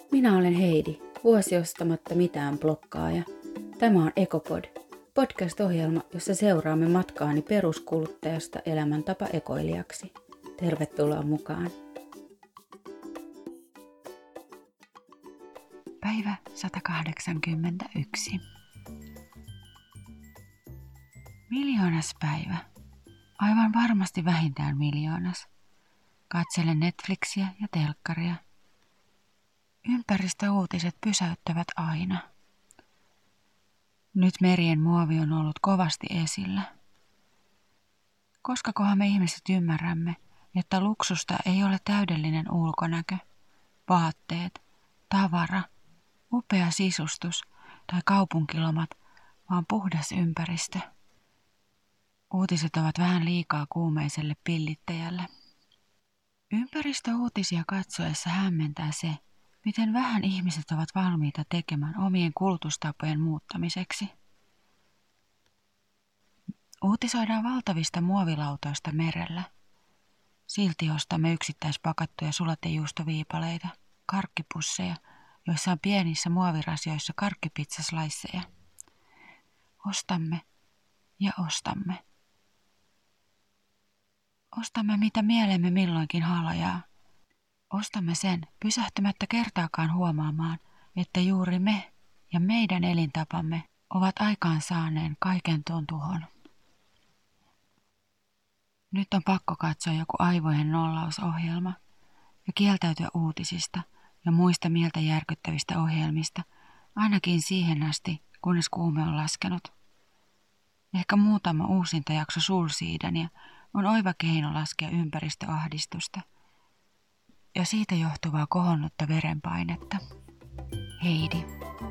Minä olen Heidi, vuosi ostamatta mitään blokkaaja. Tämä on Ekopod, podcast-ohjelma, jossa seuraamme matkaani peruskuluttajasta elämäntapa ekoilijaksi. Tervetuloa mukaan. Päivä 181. Miljoonas päivä. Aivan varmasti vähintään miljoonas. Katselen Netflixiä ja telkkaria. Ympäristöuutiset pysäyttävät aina. Nyt merien muovi on ollut kovasti esillä. Koskakohan me ihmiset ymmärrämme, että luksusta ei ole täydellinen ulkonäkö, vaatteet, tavara, upea sisustus tai kaupunkilomat, vaan puhdas ympäristö. Uutiset ovat vähän liikaa kuumeiselle pillittäjälle. Ympäristöuutisia katsoessa hämmentää se, miten vähän ihmiset ovat valmiita tekemään omien kulutustapojen muuttamiseksi. Uutisoidaan valtavista muovilautoista merellä. Silti ostamme yksittäispakattuja sulatejuustoviipaleita, karkkipusseja, joissa on pienissä muovirasioissa karkkipizzaslaisseja. Ostamme ja ostamme. Ostamme mitä mielemme milloinkin halajaa. Ostamme sen pysähtymättä kertaakaan huomaamaan, että juuri me ja meidän elintapamme ovat aikaan saaneen kaiken tuon tuhon. Nyt on pakko katsoa joku aivojen nollausohjelma ja kieltäytyä uutisista ja muista mieltä järkyttävistä ohjelmista, ainakin siihen asti, kunnes kuume on laskenut. Ehkä muutama uusinta jakso Sulsiidania on oiva keino laskea ympäristöahdistusta ja siitä johtuvaa kohonnutta verenpainetta. Heidi.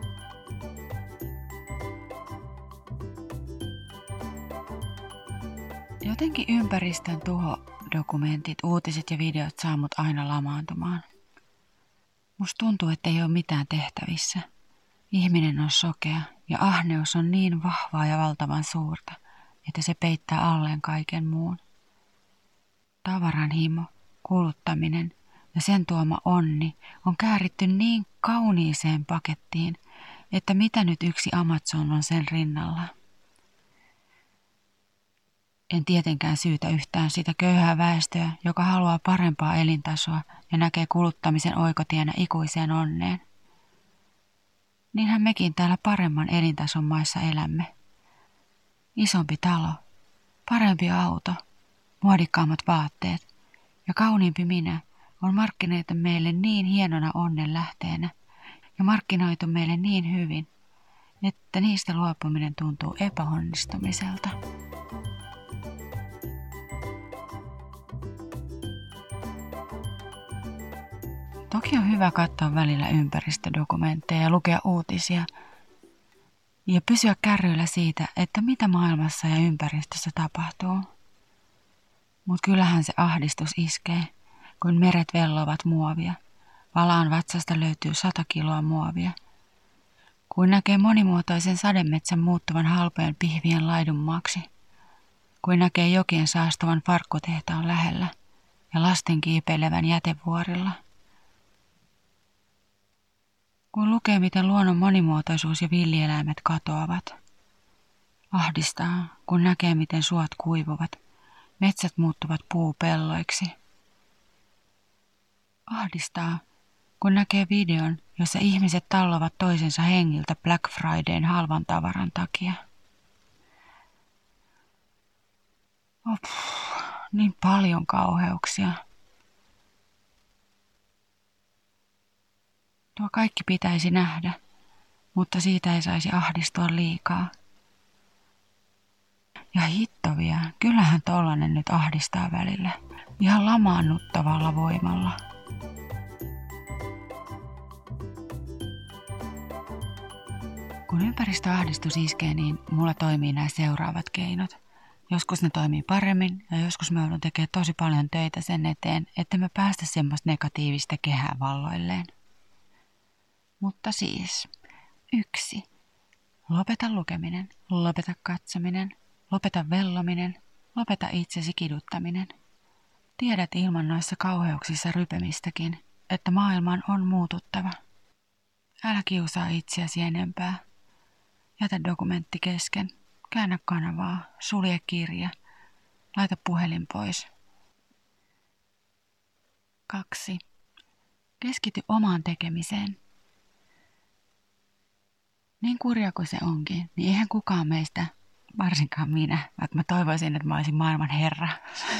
Jotenkin ympäristön tuhodokumentit, uutiset ja videot saa mut aina lamaantumaan. Musta tuntuu, että ei ole mitään tehtävissä. Ihminen on sokea ja ahneus on niin vahvaa ja valtavan suurta, että se peittää alleen kaiken muun. Tavaran himo, kuluttaminen ja sen tuoma onni on kääritty niin kauniiseen pakettiin, että mitä nyt yksi Amazon on sen rinnalla. En tietenkään syytä yhtään sitä köyhää väestöä, joka haluaa parempaa elintasoa ja näkee kuluttamisen oikotienä ikuiseen onneen. Niinhän mekin täällä paremman elintason maissa elämme. Isompi talo, parempi auto, muodikkaammat vaatteet ja kauniimpi minä on markkinoitu meille niin hienona onnen lähteenä ja markkinoitu meille niin hyvin, että niistä luopuminen tuntuu epäonnistumiselta. Toki on hyvä katsoa välillä ympäristödokumentteja ja lukea uutisia ja pysyä kärryillä siitä, että mitä maailmassa ja ympäristössä tapahtuu. Mutta kyllähän se ahdistus iskee, kun meret vellovat muovia. Valaan vatsasta löytyy 100 kiloa muovia. Kun näkee monimuotoisen sademetsän muuttuvan halpojen pihvien laidummaaksi. Kun näkee jokien saastavan farkkutehtaan lähellä ja lasten kiipeilevän jätevuorilla. Kun lukee, miten luonnon monimuotoisuus ja villieläimet katoavat. Ahdistaa, kun näkee, miten suot kuivuvat. Metsät muuttuvat puupelloiksi. Ahdistaa, kun näkee videon, jossa ihmiset tallovat toisensa hengiltä Black Fridayn halvan tavaran takia. Niin paljon kauheuksia. Tuo kaikki pitäisi nähdä, mutta siitä ei saisi ahdistua liikaa. Ja hitto vielä, kyllähän tollanen nyt ahdistaa välillä. Ihan lamaannuttavalla voimalla. Kun ympäristöahdistus iskee, niin mulla toimii nämä seuraavat keinot. Joskus ne toimii paremmin ja joskus mä joudun tekemään tosi paljon töitä sen eteen, että mä päästä semmoista negatiivista kehää valloilleen. Mutta siis, 1. Lopeta lukeminen, lopeta katsominen, lopeta vellominen, lopeta itsesi kiduttaminen. Tiedät ilman noissa kauheuksissa rypemistäkin, että maailman on muututtava. Älä kiusaa itseäsi enempää. Jätä dokumentti kesken. Käännä kanavaa. Sulje kirja. Laita puhelin pois. 2. Keskity omaan tekemiseen. Niin kurja kuin se onkin, niin eihän kukaan meistä, varsinkaan minä, vaikka mä toivoisin, että mä olisin maailman herra.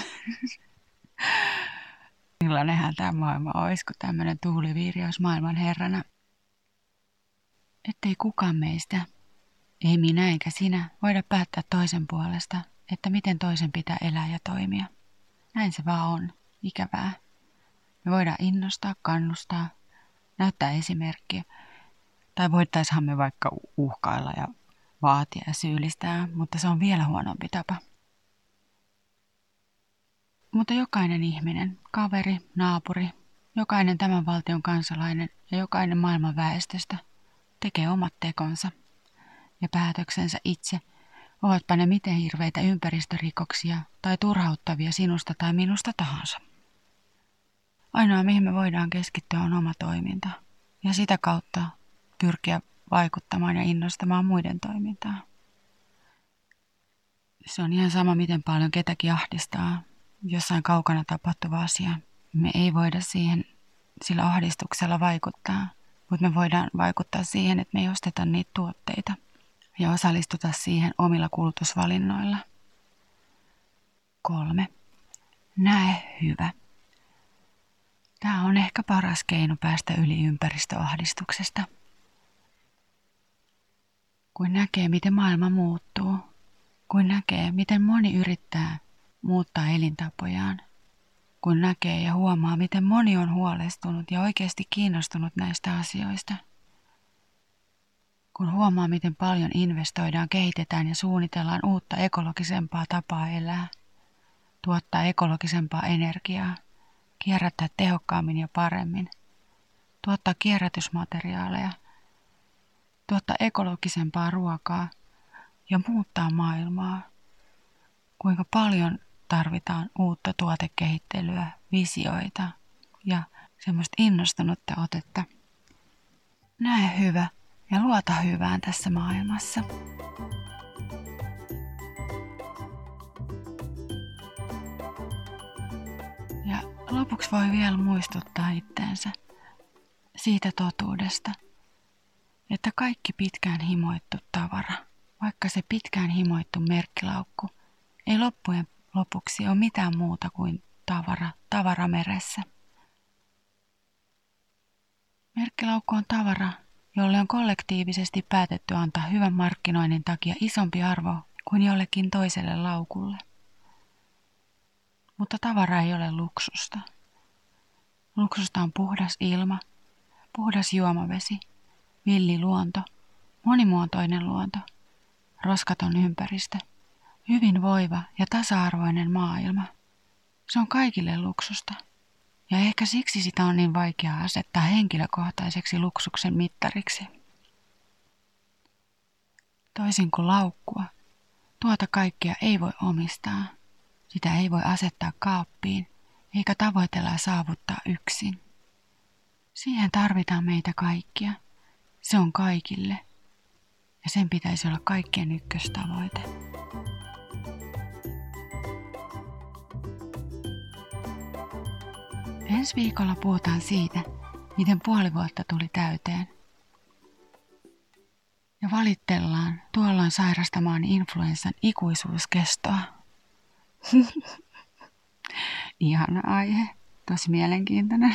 Millainenhan tämä maailma olisi, kun tämmöinen tuuliviiri olisi maailman herrana. Ettei kukaan meistä, ei minä eikä sinä, voida päättää toisen puolesta, että miten toisen pitää elää ja toimia. Näin se vaan on, ikävää. Me voidaan innostaa, kannustaa, näyttää esimerkkiä. Tai voittaisihan me vaikka uhkailla ja vaatia ja syyllistää, mutta se on vielä huonompi tapa. Mutta jokainen ihminen, kaveri, naapuri, jokainen tämän valtion kansalainen ja jokainen maailman väestöstä tekee omat tekonsa ja päätöksensä itse, ovatpa ne miten hirveitä ympäristörikoksia tai turhauttavia sinusta tai minusta tahansa. Ainoa mihin me voidaan keskittyä on oma toiminta ja sitä kautta pyrkiä vaikuttamaan ja innostamaan muiden toimintaa. Se on ihan sama, miten paljon ketäkin ahdistaa jossain kaukana tapahtuva asia. Me ei voida siihen sillä ahdistuksella vaikuttaa, mutta me voidaan vaikuttaa siihen, että me ei osteta niitä tuotteita ja osallistuta siihen omilla kulutusvalinnoilla. 3. Näe hyvä. Tämä on ehkä paras keino päästä yli ympäristöahdistuksesta. Kun näkee, miten maailma muuttuu, kun näkee, miten moni yrittää muuttaa elintapojaan, kun näkee ja huomaa, miten moni on huolestunut ja oikeasti kiinnostunut näistä asioista, kun huomaa, miten paljon investoidaan, kehitetään ja suunnitellaan uutta ekologisempaa tapaa elää, tuottaa ekologisempaa energiaa, kierrättää tehokkaammin ja paremmin, tuottaa kierrätysmateriaaleja, tuottaa ekologisempaa ruokaa ja muuttaa maailmaa. Kuinka paljon tarvitaan uutta tuotekehittelyä, visioita ja semmoista innostunutta otetta. Näe hyvä ja luota hyvään tässä maailmassa. Ja lopuksi voi vielä muistuttaa itteensä siitä totuudesta, että kaikki pitkään himoittu tavara, vaikka se pitkään himoittu merkkilaukku, ei loppujen lopuksi ole mitään muuta kuin tavara meressä. Merkkilaukku on tavara, jolle on kollektiivisesti päätetty antaa hyvän markkinoinnin takia isompi arvo kuin jollekin toiselle laukulle. Mutta tavara ei ole luksusta. Luksusta on puhdas ilma, puhdas juomavesi, villi luonto, monimuotoinen luonto, roskaton ympäristö, hyvinvoiva ja tasa-arvoinen maailma. Se on kaikille luksusta. Ja ehkä siksi sitä on niin vaikea asettaa henkilökohtaiseksi luksuksen mittariksi. Toisin kuin laukkua, tuota kaikkea ei voi omistaa. Sitä ei voi asettaa kaappiin, eikä tavoitella ja saavuttaa yksin. Siihen tarvitaan meitä kaikkia. Se on kaikille. Ja sen pitäisi olla kaikkien ykköstavoite. Ensi viikolla puhutaan siitä, miten puoli vuotta tuli täyteen. Ja valittellaan tuolloin sairastamaan influenssan ikuisuuskestoa. Ihana aihe, tosi mielenkiintoinen.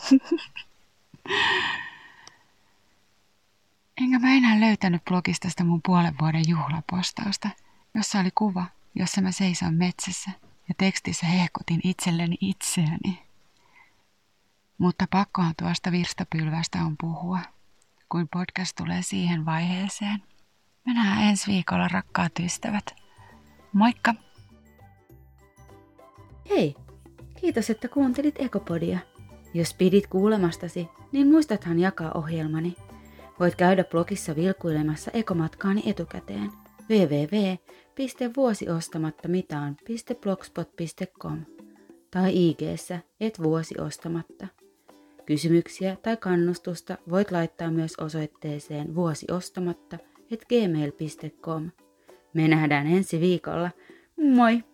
Enkä mä enää löytänyt blogista sitä mun puolen vuoden juhlapostausta, jossa oli kuva, jossa mä seison metsässä ja tekstissä hehkutin itselleni itseäni. Mutta pakkohan tuosta virstapylvästä on puhua, kun podcast tulee siihen vaiheeseen. Me nähdään ensi viikolla, rakkaat ystävät. Moikka! Hei! Kiitos, että kuuntelit Ekopodia. Jos pidit kuulemastasi, niin muistathan jakaa ohjelmani. Voit käydä blogissa vilkuilemassa ekomatkaani etukäteen. www.vuosiostamattamitaan.blogspot.com tai IG:ssä @vuosiostamatta. Kysymyksiä tai kannustusta voit laittaa myös osoitteeseen vuosiostamatta@gmail.com. Me nähdään ensi viikolla. Moi!